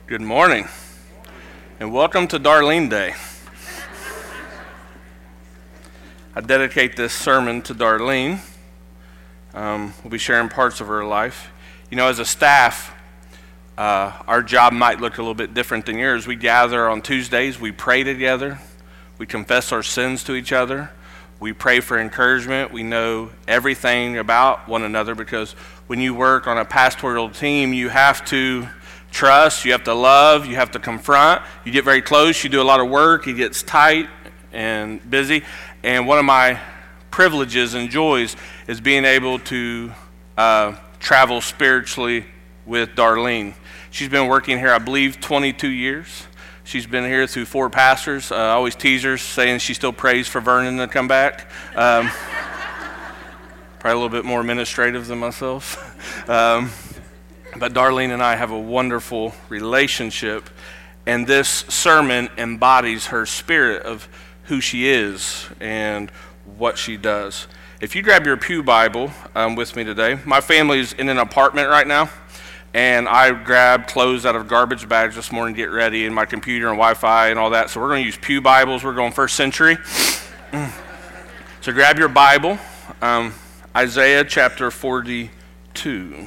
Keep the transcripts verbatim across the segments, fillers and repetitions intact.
Good morning, and welcome to Darlene Day. I dedicate this sermon to Darlene. Um, we'll be sharing parts of her life. You know, as a staff, uh, our job might look a little bit different than yours. We gather on Tuesdays, we pray together, we confess our sins to each other, we pray for encouragement, we know everything about one another, because when you work on a pastoral team, you have to trust, you have to love, you have to confront, you get very close, you do a lot of work, it gets tight and busy. And one of my privileges and joys is being able to uh, travel spiritually with Darlene. She's been working here, I believe, twenty-two years. She's been here through four pastors. Uh, I always tease her, saying she still prays for Vernon to come back. Um, probably a little bit more administrative than myself. Um, But Darlene and I have a wonderful relationship, and this sermon embodies her spirit of who she is and what she does. If you grab your pew Bible um, with me today, my family is in an apartment right now, and I grabbed clothes out of garbage bags this morning to get ready, and my computer and Wi-Fi and all that, so we're going to use pew Bibles. We're going first century. So grab your Bible, um, Isaiah chapter forty-two.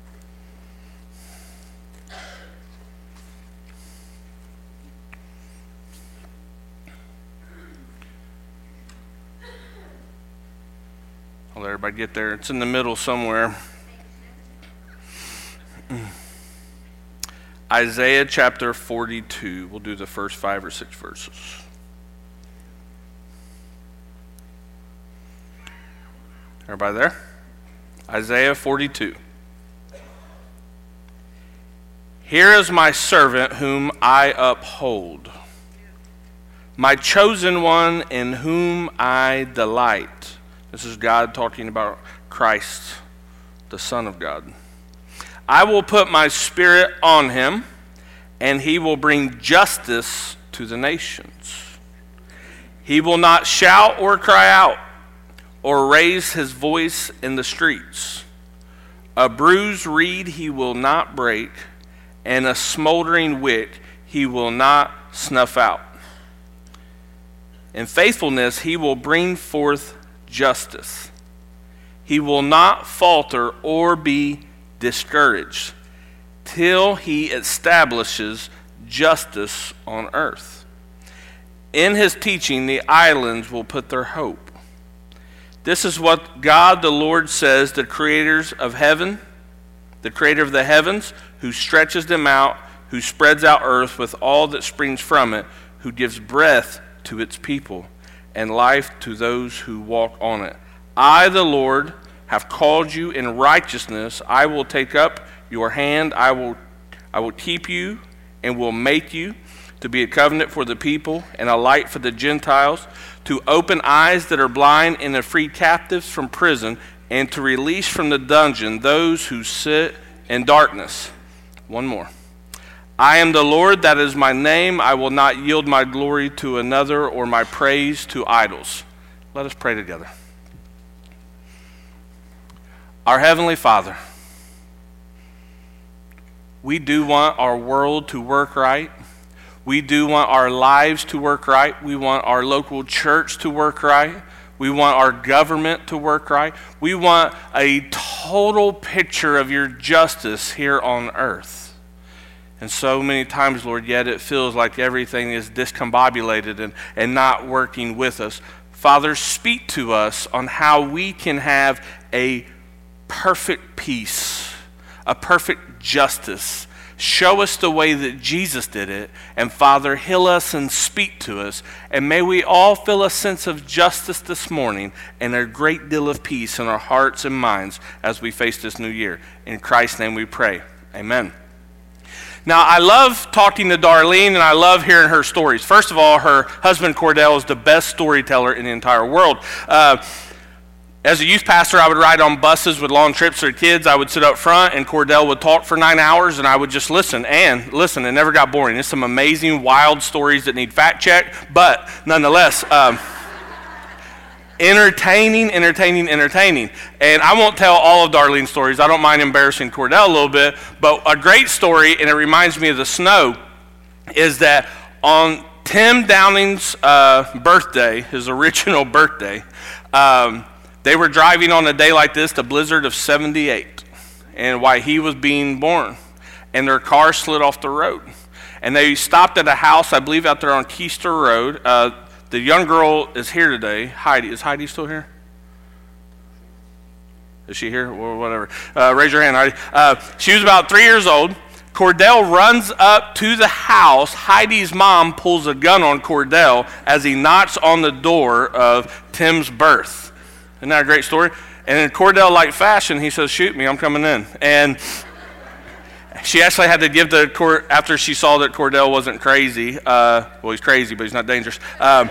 I'll let everybody get there. It's in the middle somewhere. Isaiah chapter forty-two. We'll do the first five or six verses. Everybody there? Isaiah forty-two. Here is my servant whom I uphold, my chosen one in whom I delight. This is God talking about Christ, the Son of God. I will put my spirit on him, and he will bring justice to the nations. He will not shout or cry out, or raise his voice in the streets. A bruised reed he will not break, and a smoldering wick he will not snuff out. In faithfulness he will bring forth justice. He will not falter or be discouraged till he establishes justice on earth. In his teaching, the islands will put their hope. This is what God the Lord says, the creators of heaven, the creator of the heavens, who stretches them out, who spreads out earth with all that springs from it, who gives breath to its people and life to those who walk on it. I, the Lord, have called you in righteousness. I will take up your hand. I will, I will keep you and will make you to be a covenant for the people and a light for the Gentiles, to open eyes that are blind and to free captives from prison, and to release from the dungeon those who sit in darkness. One more. I am the Lord, that is my name. I will not yield my glory to another or my praise to idols. Let us pray together. Our Heavenly Father, we do want our world to work right. We do want our lives to work right. We want our local church to work right. We want our government to work right. We want a total picture of your justice here on earth. And so many times, Lord, yet it feels like everything is discombobulated and, and not working with us. Father, speak to us on how we can have a perfect peace, a perfect justice. Show us the way that Jesus did it. And Father, heal us and speak to us. And may we all feel a sense of justice this morning and a great deal of peace in our hearts and minds as we face this new year. In Christ's name we pray. Amen. Now, I love talking to Darlene, and I love hearing her stories. First of all, her husband, Cordell, is the best storyteller in the entire world. Uh, as a youth pastor, I would ride on buses with long trips for kids. I would sit up front, and Cordell would talk for nine hours, and I would just listen and listen. It never got boring. It's some amazing, wild stories that need fact check, but nonetheless, um, entertaining, entertaining, entertaining. And I won't tell all of Darlene's stories. I don't mind embarrassing Cordell a little bit. But a great story, and it reminds me of the snow, is that on Tim Downing's uh, birthday, his original birthday, um, they were driving on a day like this, the blizzard of seventy-eight, and while he was being born. And their car slid off the road. And they stopped at a house, I believe, out there on Keister Road. Uh, the young girl is here today. Heidi. Is Heidi still here? Is she here? Or whatever. Uh, raise your hand, Heidi. Uh, she was about three years old. Cordell runs up to the house. Heidi's mom pulls a gun on Cordell as he knocks on the door of Tim's birth. Isn't that a great story? And in Cordell like fashion, he says, shoot me, I'm coming in. And she actually had to give the court, after she saw that Cordell wasn't crazy, uh, well, he's crazy, but he's not dangerous. Um,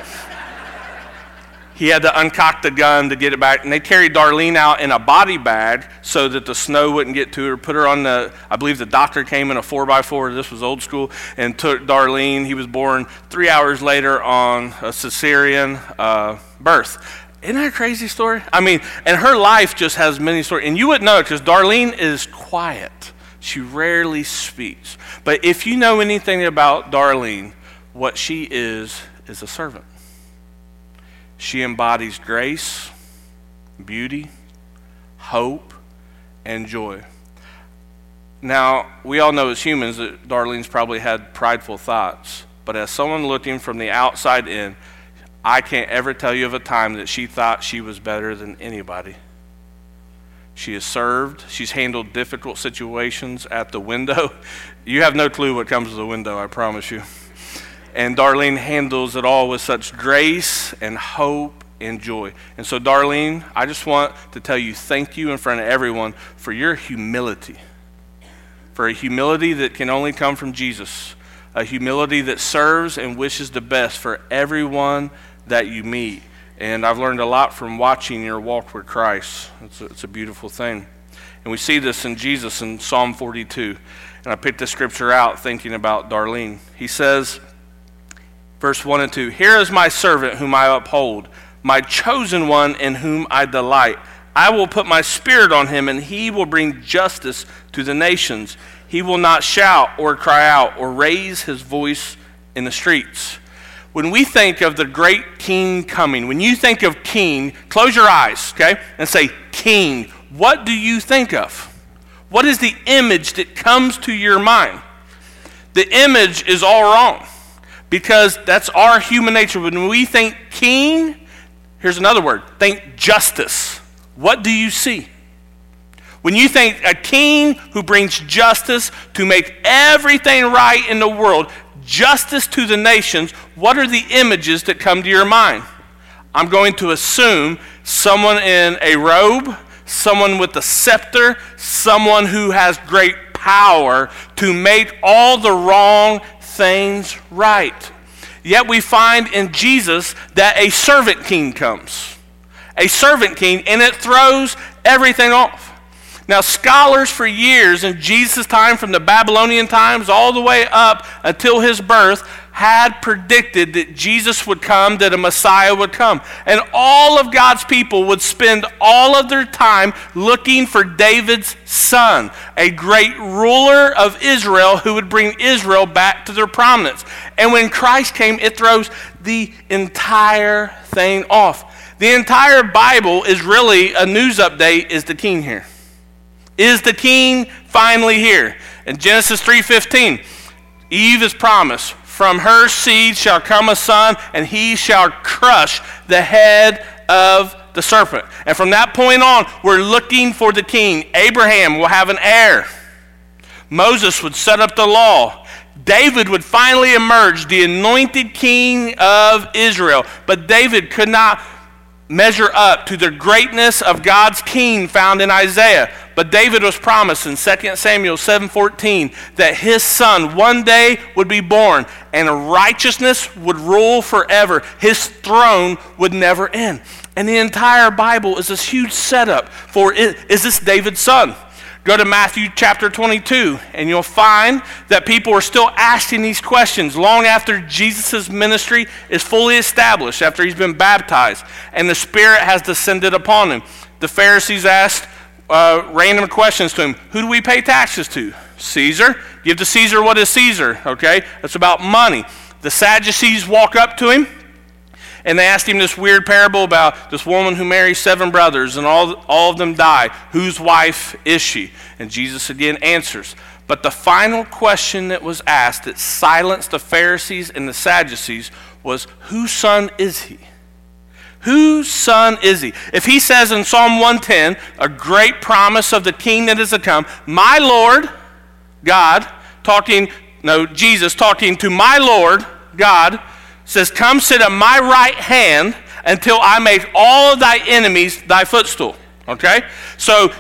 he had to uncock the gun to get it back. And they carried Darlene out in a body bag so that the snow wouldn't get to her, put her on the, I believe the doctor came in a four by four, this was old school, and took Darlene. He was born three hours later on a cesarean uh, birth. Isn't that a crazy story? I mean, and her life just has many stories. And you wouldn't know it because Darlene is quiet. She rarely speaks. But if you know anything about Darlene, what she is is a servant. She embodies grace, beauty, hope, and joy. Now, we all know as humans that Darlene's probably had prideful thoughts. But as someone looking from the outside in, I can't ever tell you of a time that she thought she was better than anybody. She has served. She's handled difficult situations at the window. You have no clue what comes to the window, I promise you. And Darlene handles it all with such grace and hope and joy. And so, Darlene, I just want to tell you thank you in front of everyone for your humility. For a humility that can only come from Jesus. A humility that serves and wishes the best for everyone that you meet. And I've learned a lot from watching your walk with Christ. It's a, it's a beautiful thing. And we see this in Jesus in Psalm forty-two. And I picked this scripture out thinking about Darlene. He says, verse one and two, "Here is my servant whom I uphold, my chosen one in whom I delight. I will put my spirit on him, and he will bring justice to the nations. He will not shout or cry out or raise his voice in the streets." When we think of the great king coming, when you think of king, close your eyes, okay, and say, king. What do you think of? What is the image that comes to your mind? The image is all wrong because that's our human nature. When we think king, here's another word, think justice. What do you see? When you think a king who brings justice to make everything right in the world, justice to the nations, what are the images that come to your mind? I'm going to assume someone in a robe, someone with a scepter, someone who has great power to make all the wrong things right. Yet we find in Jesus that a servant king comes. A servant king, and it throws everything off. Now, scholars for years in Jesus' time, from the Babylonian times all the way up until his birth, had predicted that Jesus would come, that a Messiah would come. And all of God's people would spend all of their time looking for David's son, a great ruler of Israel who would bring Israel back to their prominence. And when Christ came, it throws the entire thing off. The entire Bible is really a news update. Is the king here? Is the king finally here? In Genesis three fifteen, Eve is promised, from her seed shall come a son, and he shall crush the head of the serpent. And from that point on, we're looking for the king. Abraham will have an heir. Moses would set up the law. David would finally emerge, the anointed king of Israel. But David could not measure up to the greatness of God's king found in Isaiah. But David was promised in Second Samuel seven fourteen that his son one day would be born and righteousness would rule forever. His throne would never end. And the entire Bible is this huge setup for, is this David's son? Go to Matthew chapter twenty-two, and you'll find that people are still asking these questions long after Jesus' ministry is fully established, after he's been baptized, and the Spirit has descended upon him. The Pharisees asked uh, random questions to him. Who do we pay taxes to? Caesar. Give to Caesar what is Caesar, okay? That's about money. The Sadducees walk up to him, and they asked him this weird parable about this woman who marries seven brothers, and all, all of them die. Whose wife is she? And Jesus again answers. But the final question that was asked that silenced the Pharisees and the Sadducees was, whose son is he? Whose son is he? If he says in Psalm one ten, a great promise of the king that is to come, my Lord, God, talking, no, Jesus talking to my Lord, God, says, come sit at my right hand until I make all of thy enemies thy footstool. Okay? So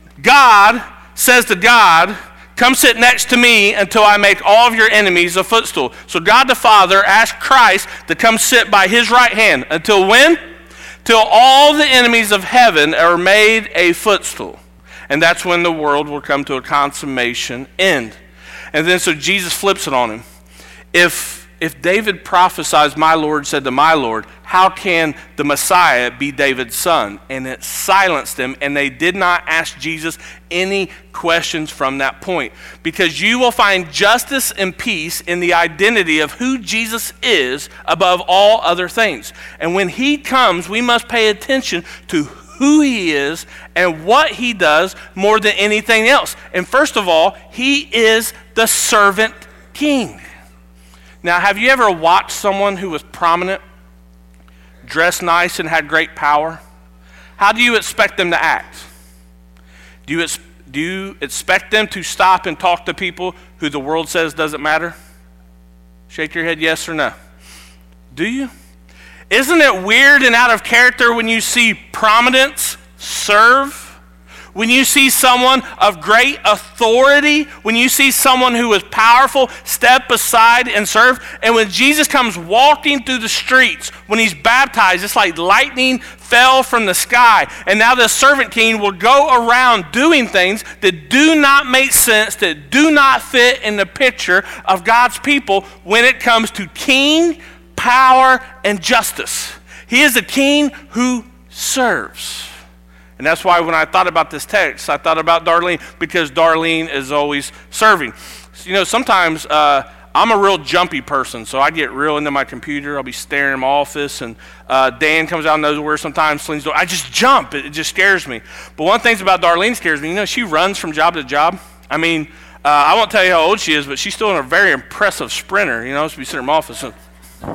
God says to God, come sit next to me until I make all of your enemies a footstool. So God the Father asked Christ to come sit by his right hand. Until when? Till all the enemies of heaven are made a footstool. And that's when the world will come to a consummation end. And then so Jesus flips it on him. If If David prophesies, my Lord said to my Lord, how can the Messiah be David's son? And it silenced them, and they did not ask Jesus any questions from that point. Because you will find justice and peace in the identity of who Jesus is above all other things. And when he comes, we must pay attention to who he is and what he does more than anything else. And first of all, he is the servant king. Now, have you ever watched someone who was prominent, dressed nice, and had great power? How do you expect them to act? Do you, ex- do you expect them to stop and talk to people who the world says doesn't matter? Shake your head yes or no. Do you? Isn't it weird and out of character when you see prominence serve? When you see someone of great authority, when you see someone who is powerful, step aside and serve. And when Jesus comes walking through the streets, when he's baptized, it's like lightning fell from the sky. And now the servant king will go around doing things that do not make sense, that do not fit in the picture of God's people when it comes to king, power, and justice. He is a king who serves. And that's why when I thought about this text, I thought about Darlene, because Darlene is always serving. So, you know, sometimes uh, I'm a real jumpy person, so I get real into my computer. I'll be staring in my office, and uh, Dan comes out of nowhere sometimes, slings door. I just jump. It, it just scares me. But one thing about Darlene scares me. You know, she runs from job to job. I mean, uh, I won't tell you how old she is, but she's still a very impressive sprinter. You know, she'll be sitting in my office. And,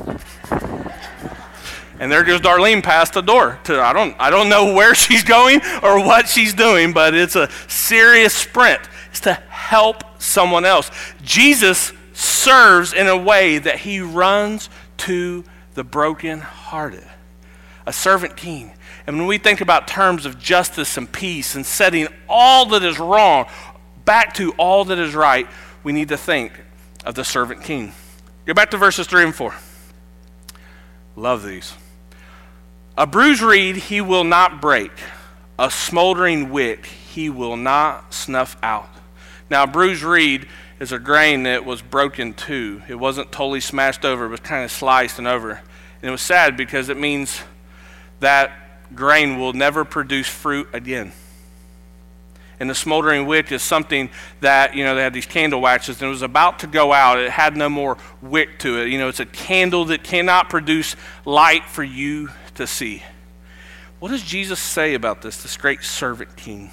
And there goes Darlene past the door. To, I don't I don't know where she's going or what she's doing, but it's a serious sprint. It's to help someone else. Jesus serves in a way that he runs to the brokenhearted. A servant king. And when we think about terms of justice and peace and setting all that is wrong back to all that is right, we need to think of the servant king. Go back to verses three and four. Love these. A bruised reed he will not break, a smoldering wick he will not snuff out. Now, a bruised reed is a grain that was broken too. It wasn't totally smashed over, it was kind of sliced and over. And it was sad because it means that grain will never produce fruit again. And the smoldering wick is something that, you know, they had these candle waxes, and it was about to go out. It had no more wick to it. You know, it's a candle that cannot produce light for you to see. What does Jesus say about this, this great servant king?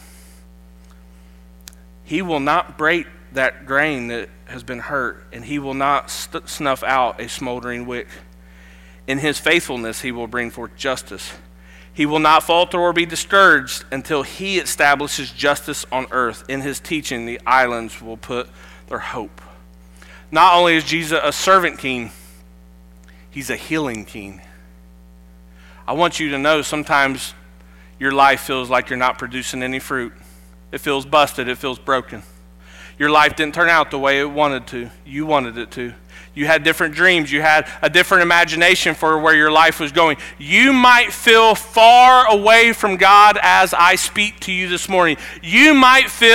He will not break that grain that has been hurt, and he will not st- snuff out a smoldering wick. In his faithfulness, he will bring forth justice. He will not falter or be discouraged until he establishes justice on earth. In his teaching, the islands will put their hope. Not only is Jesus a servant king, he's a healing king. I want you to know sometimes your life feels like you're not producing any fruit. It feels busted. It feels broken. Your life didn't turn out the way it wanted to. You wanted it to. You had different dreams. You had a different imagination for where your life was going. You might feel far away from God as I speak to you this morning. You might feel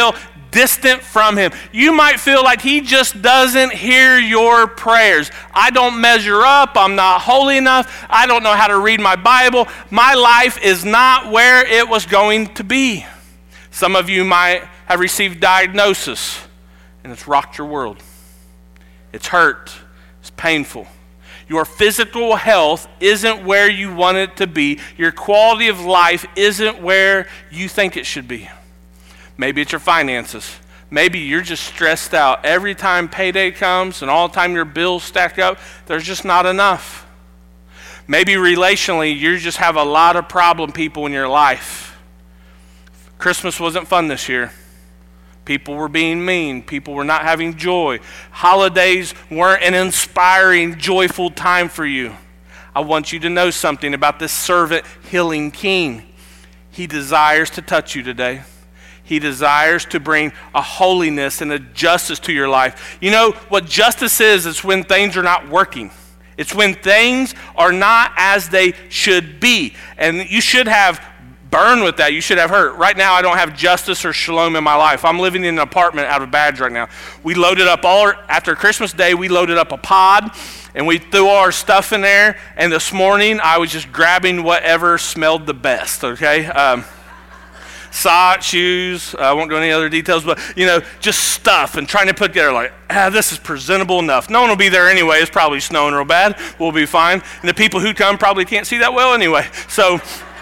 distant from him. You might feel like he just doesn't hear your prayers. I don't measure up. I'm not holy enough. I don't know how to read my Bible. My life is not where it was going to be. Some of you might have received diagnosis, and it's rocked your world. It's hurt. It's painful. Your physical health isn't where you want it to be. Your quality of life isn't where you think it should be. Maybe it's your finances. Maybe you're just stressed out. Every time payday comes and all the time your bills stack up, there's just not enough. Maybe relationally, you just have a lot of problem people in your life. Christmas wasn't fun this year. People were being mean. People were not having joy. Holidays weren't an inspiring, joyful time for you. I want you to know something about this servant healing king. He desires to touch you today. He desires to bring a holiness and a justice to your life. You know, what justice is, is when things are not working. It's when things are not as they should be. And you should have burn with that. You should have hurt. Right now, I don't have justice or shalom in my life. I'm living in an apartment out of Badge right now. We loaded up all, our, after Christmas Day, we loaded up a pod, and we threw all our stuff in there, and this morning, I was just grabbing whatever smelled the best, okay? Um, socks, shoes, I won't go into any other details, but, you know, just stuff, and trying to put together like, ah, this is presentable enough. No one will be there anyway. It's probably snowing real bad. We'll be fine. And the people who come probably can't see that well anyway. So,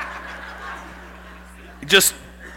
Just,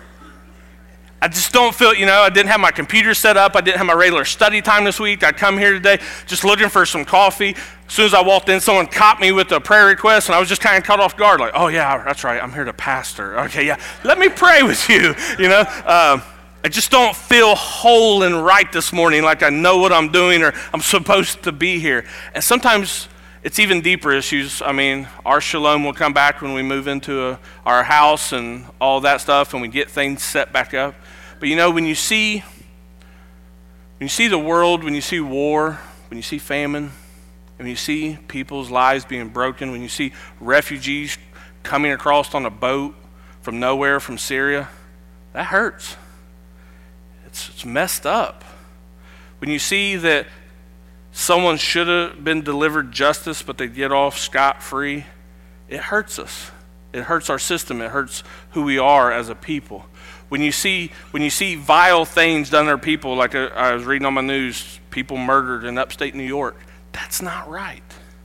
I just don't feel, you know, I didn't have my computer set up. I didn't have my regular study time this week. I come here today just looking for some coffee. As soon as I walked in, someone caught me with a prayer request, and I was just kind of caught off guard, like, oh, yeah, that's right. I'm here to pastor. Okay, yeah, let me pray with you, you know. Um, I just don't feel whole and right this morning, like I know what I'm doing or I'm supposed to be here. And sometimes it's even deeper issues. I mean, our shalom will come back when we move into a, our house and all that stuff, and we get things set back up. But you know, when you see, when you see the world, when you see war, when you see famine, and when you see people's lives being broken, when you see refugees coming across on a boat from nowhere, from Syria, that hurts. It's, it's messed up. When you see that someone should have been delivered justice, but they get off scot-free, it hurts us. It hurts our system. It hurts who we are as a people. When you see when you see vile things done to our people, like I, I was reading on my news, people murdered in upstate New York, that's not right.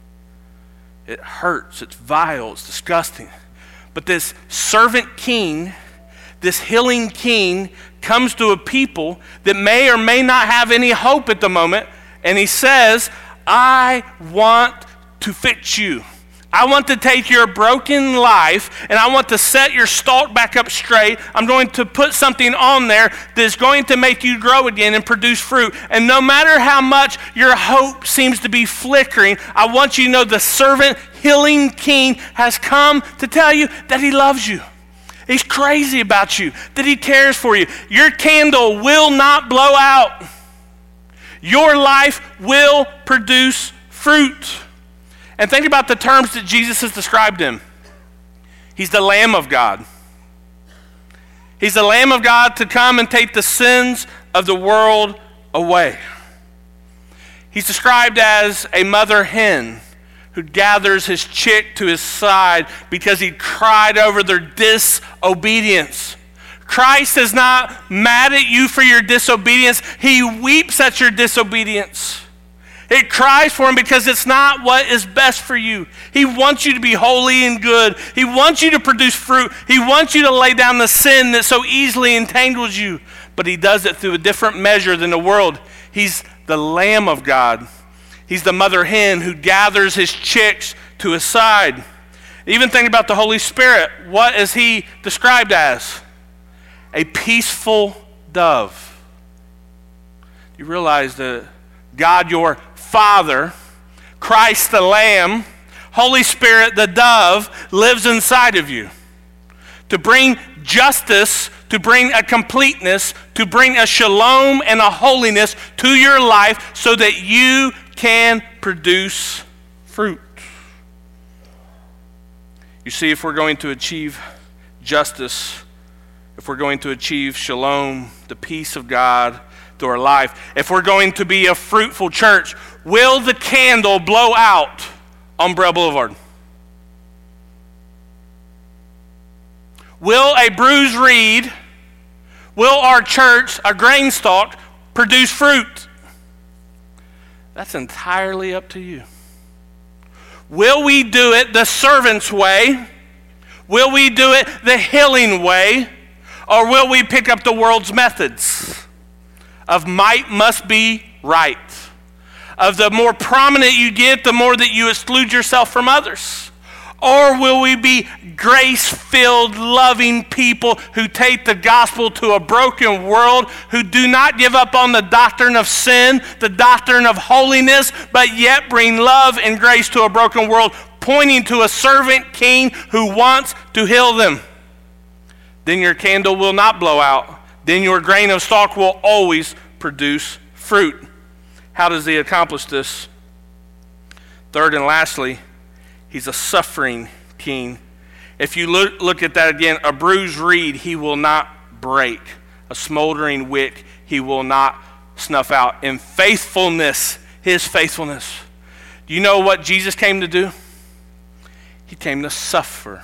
It hurts. It's vile. It's disgusting. But this servant king, this healing king, comes to a people that may or may not have any hope at the moment, and he says, I want to fix you. I want to take your broken life and I want to set your stalk back up straight. I'm going to put something on there that's going to make you grow again and produce fruit. And no matter how much your hope seems to be flickering, I want you to know the servant healing king has come to tell you that he loves you. He's crazy about you, that he cares for you. Your candle will not blow out. Your life will produce fruit. And think about the terms that Jesus has described him. He's the Lamb of God. He's the Lamb of God to come and take the sins of the world away. He's described as a mother hen who gathers his chick to his side because he cried over their disobedience. Christ is not mad at you for your disobedience. He weeps at your disobedience. It cries for him because it's not what is best for you. He wants you to be holy and good. He wants you to produce fruit. He wants you to lay down the sin that so easily entangles you. But he does it through a different measure than the world. He's the Lamb of God. He's the mother hen who gathers his chicks to his side. Even think about the Holy Spirit. What is he described as? A peaceful dove. You realize that God, your Father, Christ the Lamb, Holy Spirit the dove, lives inside of you to bring justice, to bring a completeness, to bring a shalom and a holiness to your life so that you can produce fruit. You see, if we're going to achieve justice if we're going to achieve shalom, the peace of God through our life, if we're going to be a fruitful church, will the candle blow out on Braille Boulevard? Will a bruised reed, will our church, a grain stalk, produce fruit? That's entirely up to you. Will we do it the servant's way? Will we do it the healing way? Or will we pick up the world's methods of might must be right? Of the more prominent you get, the more that you exclude yourself from others? Or will we be grace-filled, loving people who take the gospel to a broken world, who do not give up on the doctrine of sin, the doctrine of holiness, but yet bring love and grace to a broken world, pointing to a servant king who wants to heal them? Then your candle will not blow out. Then your grain of stalk will always produce fruit. How does he accomplish this? Third and lastly, he's a suffering king. If you look, look at that again, a bruised reed he will not break. A smoldering wick he will not snuff out. In faithfulness, his faithfulness. Do you know what Jesus came to do? He came to suffer.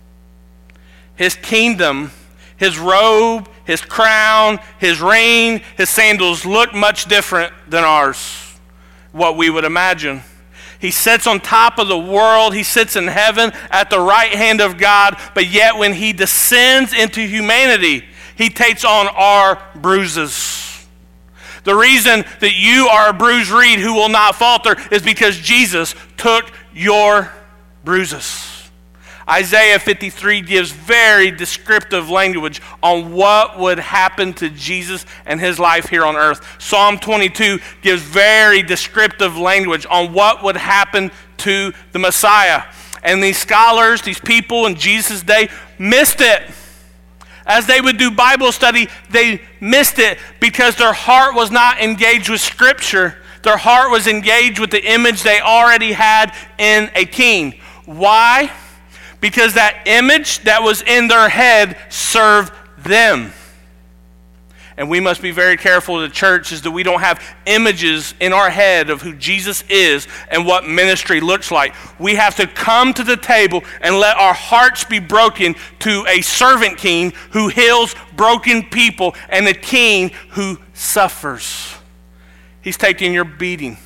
His kingdom, his robe, his crown, his reign, his sandals look much different than ours, what we would imagine. He sits on top of the world. He sits in heaven at the right hand of God. But yet when he descends into humanity, he takes on our bruises. The reason that you are a bruised reed who will not falter is because Jesus took your bruises. Isaiah fifty-three gives very descriptive language on what would happen to Jesus and his life here on earth. Psalm twenty-two gives very descriptive language on what would happen to the Messiah. And these scholars, these people in Jesus' day, missed it. As they would do Bible study, they missed it because their heart was not engaged with Scripture. Their heart was engaged with the image they already had in a king. Why? Because that image that was in their head served them. And we must be very careful as a church is that we don't have images in our head of who Jesus is and what ministry looks like. We have to come to the table and let our hearts be broken to a servant king who heals broken people and a king who suffers. He's taking your beating.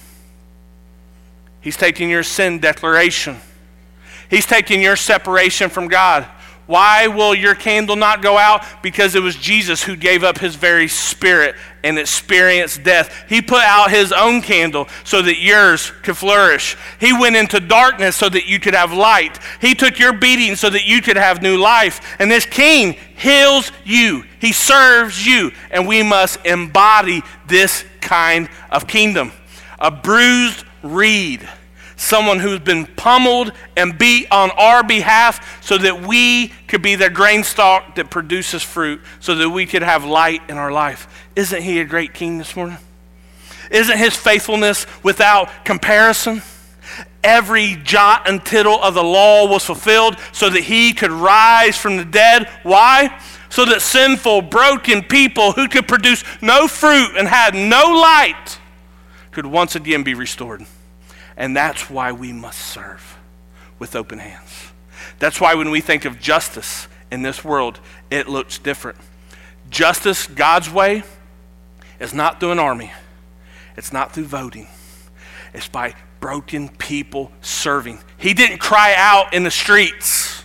He's taking your sin declaration. He's taking your separation from God. Why will your candle not go out? Because it was Jesus who gave up his very spirit and experienced death. He put out his own candle so that yours could flourish. He went into darkness so that you could have light. He took your beating so that you could have new life. And this king heals you. He serves you. And we must embody this kind of kingdom. A bruised reed. Someone who's been pummeled and beat on our behalf so that we could be the grain stalk that produces fruit, so that we could have light in our life. Isn't he a great king this morning? Isn't his faithfulness without comparison? Every jot and tittle of the law was fulfilled so that he could rise from the dead. Why? So that sinful, broken people who could produce no fruit and had no light could once again be restored. And that's why we must serve with open hands. That's why when we think of justice in this world, it looks different. Justice, God's way, is not through an army. It's not through voting. It's by broken people serving. He didn't cry out in the streets.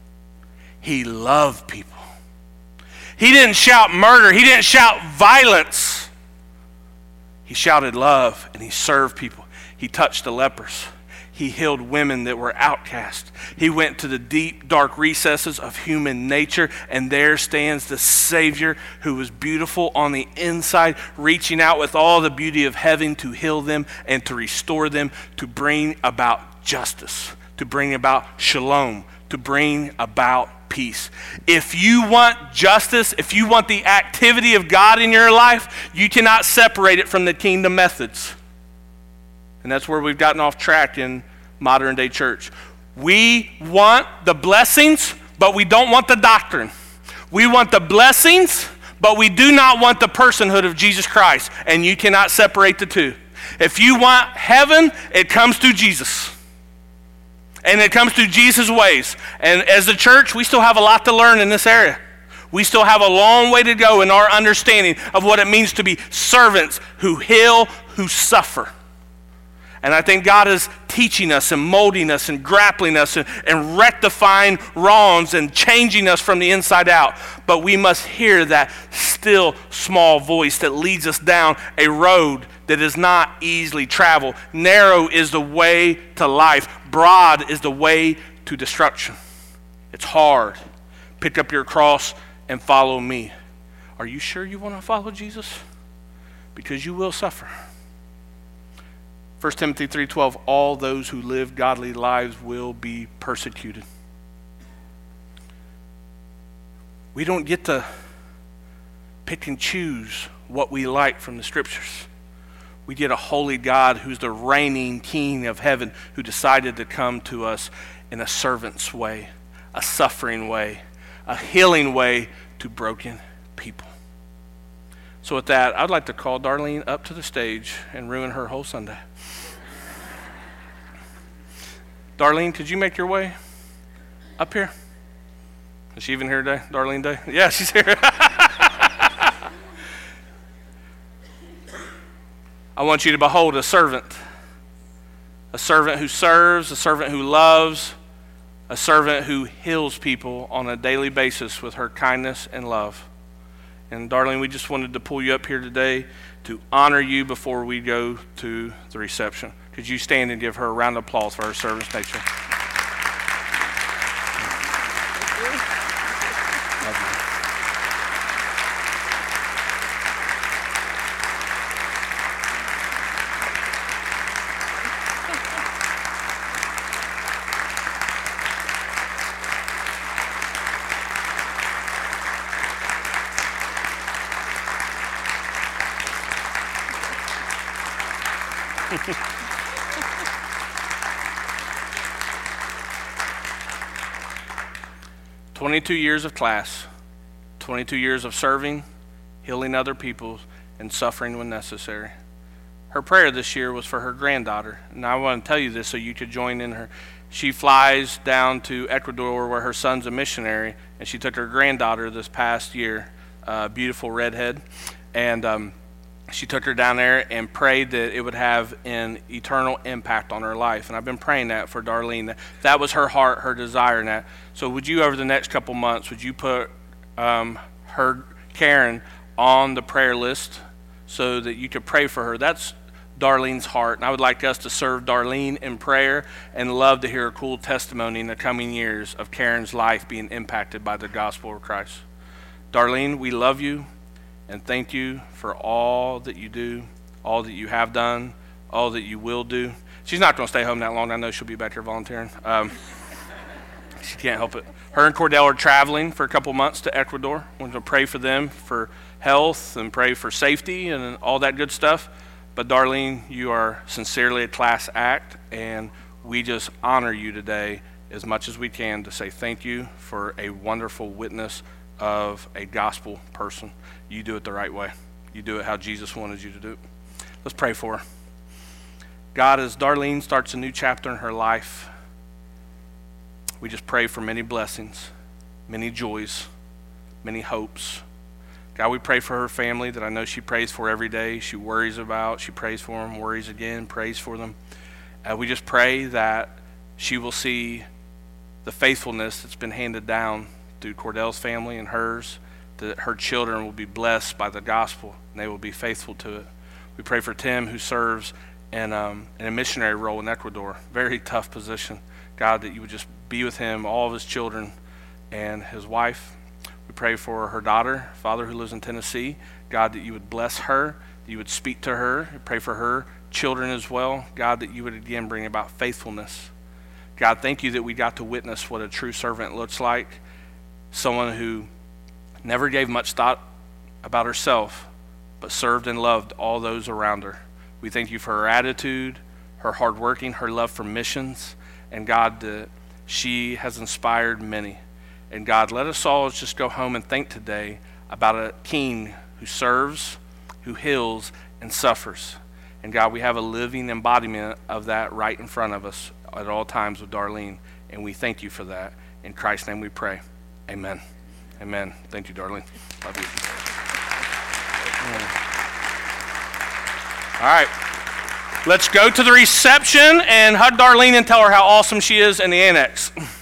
He loved people. He didn't shout murder. He didn't shout violence. He shouted love, and he served people. He touched the lepers. He healed women that were outcast. He went to the deep, dark recesses of human nature, and there stands the Savior who was beautiful on the inside, reaching out with all the beauty of heaven to heal them and to restore them, to bring about justice, to bring about shalom, to bring about peace. If you want justice, if you want the activity of God in your life, you cannot separate it from the kingdom methods. And that's where we've gotten off track in modern day church. We want the blessings, but we don't want the doctrine. We want the blessings, but we do not want the personhood of Jesus Christ, and you cannot separate the two. If you want heaven, it comes through Jesus. And it comes through Jesus' ways. And as a church, we still have a lot to learn in this area. We still have a long way to go in our understanding of what it means to be servants who heal, who suffer. And I think God is teaching us and molding us and grappling us and, and rectifying wrongs and changing us from the inside out. But we must hear that still small voice that leads us down a road that is not easily traveled. Narrow is the way to life. Broad is the way to destruction. It's hard. Pick up your cross and follow me. Are you sure you want to follow Jesus? Because you will suffer. First Timothy three twelve, all those who live godly lives will be persecuted. We don't get to pick and choose what we like from the scriptures. We get a holy God who's the reigning king of heaven, who decided to come to us in a servant's way, a suffering way, a healing way to broken people. So with that, I'd like to call Darlene up to the stage and ruin her whole Sunday. Darlene, could you make your way up here? Is she even here today? Darlene Day? Yeah, she's here. I want you to behold a servant. A servant who serves, a servant who loves, a servant who heals people on a daily basis with her kindness and love. And Darlene, we just wanted to pull you up here today to honor you before we go to the reception. Could you stand and give her a round of applause for her service nature? Love you. twenty-two years of class, twenty-two years of serving, healing other people, and suffering when necessary. Her prayer this year was for her granddaughter, and I want to tell you this so you could join in her. She flies down to Ecuador where her son's a missionary, and she took her granddaughter this past year, a beautiful redhead, and um, she took her down there and prayed that it would have an eternal impact on her life. And I've been praying that for Darlene. That was her heart, her desire in that. So would you, over the next couple months, would you put um, her, Karen, on the prayer list so that you could pray for her? That's Darlene's heart. And I would like us to serve Darlene in prayer and love to hear a cool testimony in the coming years of Karen's life being impacted by the gospel of Christ. Darlene, we love you. And thank you for all that you do, all that you have done, all that you will do. She's not going to stay home that long. I know she'll be back here volunteering. Um, she can't help it. Her and Cordell are traveling for a couple months to Ecuador. We're going to pray for them for health and pray for safety and all that good stuff. But Darlene, you are sincerely a class act, and we just honor you today as much as we can to say thank you for a wonderful witness of a gospel person. You do it the right way. You do it how Jesus wanted you to do it. Let's pray for her. God, as Darlene starts a new chapter in her life, we just pray for many blessings, many joys, many hopes. God, we pray for her family that I know she prays for every day. She worries about, she prays for them, worries again, prays for them. Uh, we just pray that she will see the faithfulness that's been handed down through Cordell's family and hers, that her children will be blessed by the gospel and they will be faithful to it. We pray for Tim, who serves in, um, in a missionary role in Ecuador. Very tough position. God, that you would just be with him, all of his children, and his wife. We pray for her daughter, Father, who lives in Tennessee. God, that you would bless her, that you would speak to her. We pray for her children as well. God, that you would again bring about faithfulness. God, thank you that we got to witness what a true servant looks like. Someone who never gave much thought about herself, but served and loved all those around her. We thank you for her attitude, her hard working, her love for missions, and God, that she has inspired many. And God, let us all just go home and think today about a king who serves, who heals, and suffers. And God, we have a living embodiment of that right in front of us at all times with Darlene. And we thank you for that. In Christ's name we pray. Amen. Amen. Thank you, Darlene. Love you. All right. Let's go to the reception and hug Darlene and tell her how awesome she is in the annex.